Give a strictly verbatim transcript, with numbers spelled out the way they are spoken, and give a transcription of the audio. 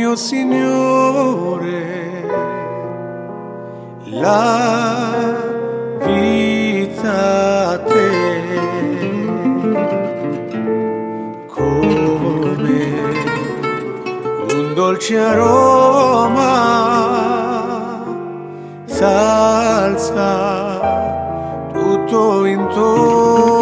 mio Signore, la vita a te, come un dolce aroma s'alza tutto intorno.